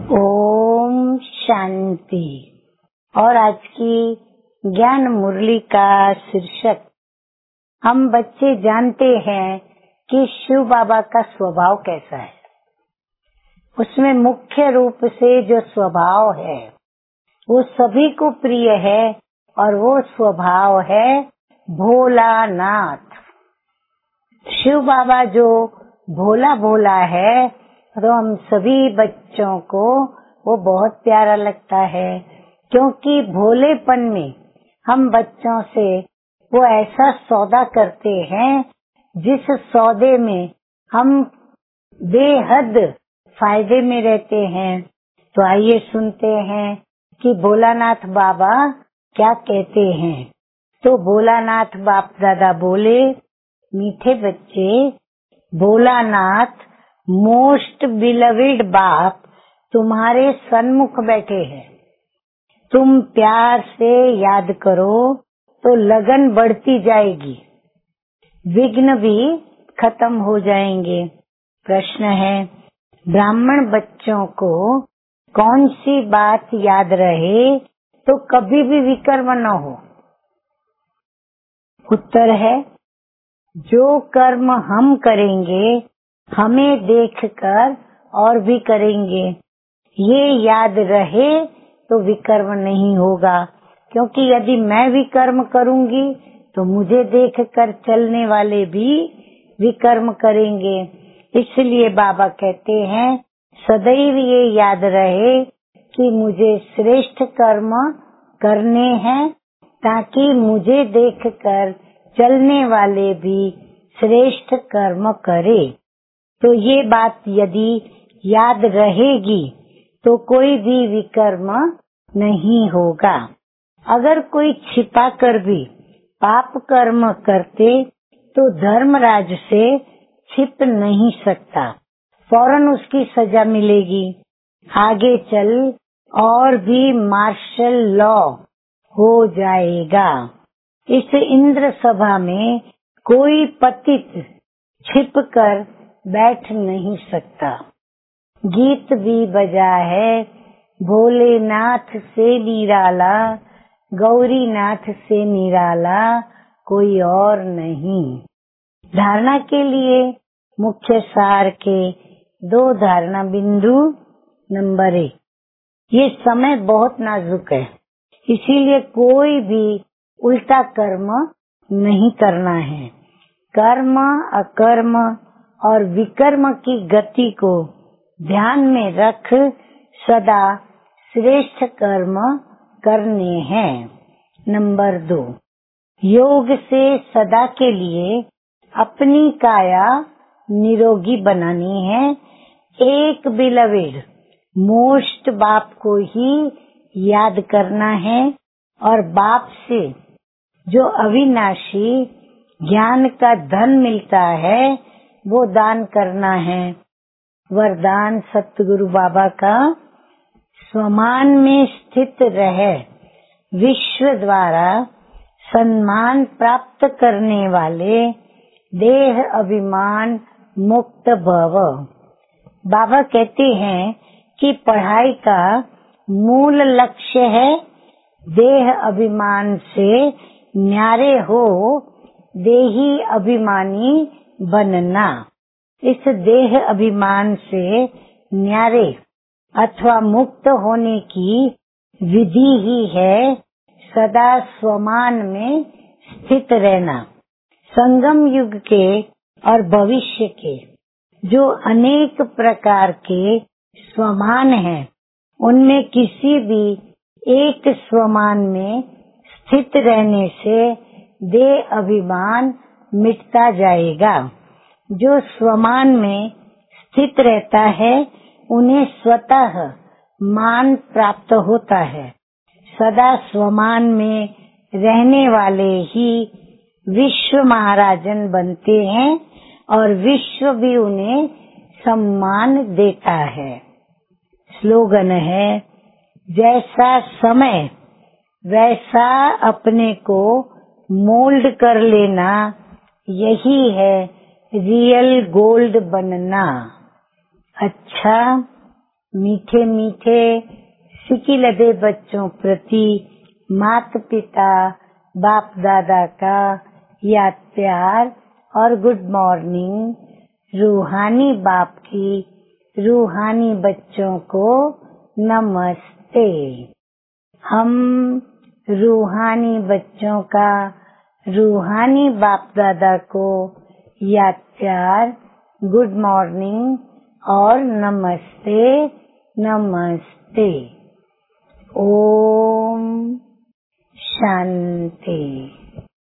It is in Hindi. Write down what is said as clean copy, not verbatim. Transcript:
ओम शांति। और आज की ज्ञान मुरली का शीर्षक, हम बच्चे जानते हैं कि शिव बाबा का स्वभाव कैसा है। उसमें मुख्य रूप से जो स्वभाव है वो सभी को प्रिय है और वो स्वभाव है भोलानाथ। शिव बाबा जो भोला भोला है तो हम सभी बच्चों को वो बहुत प्यारा लगता है, क्योंकि भोलेपन में हम बच्चों से वो ऐसा सौदा करते हैं जिस सौदे में हम बेहद फायदे में रहते हैं। तो आइए सुनते हैं कि भोलानाथ बाबा क्या कहते हैं। तो भोलानाथ बाप दादा बोले, मीठे बच्चे, भोलानाथ मोस्ट बिलविड बाप तुम्हारे सन्मुख बैठे हैं। तुम प्यार से याद करो तो लगन बढ़ती जाएगी, विघ्न भी खत्म हो जाएंगे। प्रश्न है, ब्राह्मण बच्चों को कौन सी बात याद रहे तो कभी भी विकर्म न हो? उत्तर है, जो कर्म हम करेंगे हमें देखकर और भी करेंगे। ये याद रहे तो विकर्म नहीं होगा, क्योंकि यदि मैं विकर्म करूंगी तो मुझे देखकर चलने वाले भी विकर्म करेंगे। इसलिए बाबा कहते हैं, सदैव ये याद रहे कि मुझे श्रेष्ठ कर्म करने हैं, ताकि मुझे देखकर चलने वाले भी श्रेष्ठ कर्म करे। तो ये बात यदि याद रहेगी तो कोई भी विकर्म नहीं होगा। अगर कोई छिपा कर भी पाप कर्म करते तो धर्मराज से छिप नहीं सकता, फौरन उसकी सजा मिलेगी। आगे चल और भी मार्शल लॉ हो जाएगा। इस इंद्र सभा में कोई पतित छिप कर बैठ नहीं सकता। गीत भी बजा है, भोलेनाथ से निराला, गौरीनाथ से निराला कोई और नहीं। धारणा के लिए मुख्य सार के 2 धारणा बिंदु। नंबर 1, ये समय बहुत नाजुक है, इसीलिए कोई भी उल्टा कर्म नहीं करना है। कर्म, अकर्म और विकर्म की गति को ध्यान में रख सदा श्रेष्ठ कर्म करने हैं। नंबर 2, योग से सदा के लिए अपनी काया निरोगी बनानी है। एक बिलवेड मोस्ट बाप को ही याद करना है और बाप से जो अविनाशी ज्ञान का धन मिलता है वो दान करना है। वरदान सतगुरु बाबा का, स्वमान में स्थित रहे विश्व द्वारा सम्मान प्राप्त करने वाले देह अभिमान मुक्त भव। बाबा कहते हैं कि पढ़ाई का मूल लक्ष्य है देह अभिमान से न्यारे हो देही अभिमानी बनना। इस देह अभिमान से न्यारे अथवा मुक्त होने की विधि ही है सदा स्वमान में स्थित रहना। संगम युग के और भविष्य के जो अनेक प्रकार के स्वमान हैं, उनमें किसी भी एक स्वमान में स्थित रहने से देह अभिमान मिटता जाएगा। जो स्वमान में स्थित रहता है उन्हें स्वतः मान प्राप्त होता है। सदा स्वमान में रहने वाले ही विश्व महाराजन बनते हैं और विश्व भी उन्हें सम्मान देता है। स्लोगन है, जैसा समय वैसा अपने को मोल्ड कर लेना, यही है रियल गोल्ड बनना। अच्छा, मीठे मीठे सिकिलधे बच्चों प्रति माता पिता बाप दादा का याद प्यार और गुड मॉर्निंग। रूहानी बाप की रूहानी बच्चों को नमस्ते। हम रूहानी बच्चों का रूहानी बाप दादा को याद प्यार गुड मॉर्निंग और नमस्ते नमस्ते। ओम शांति।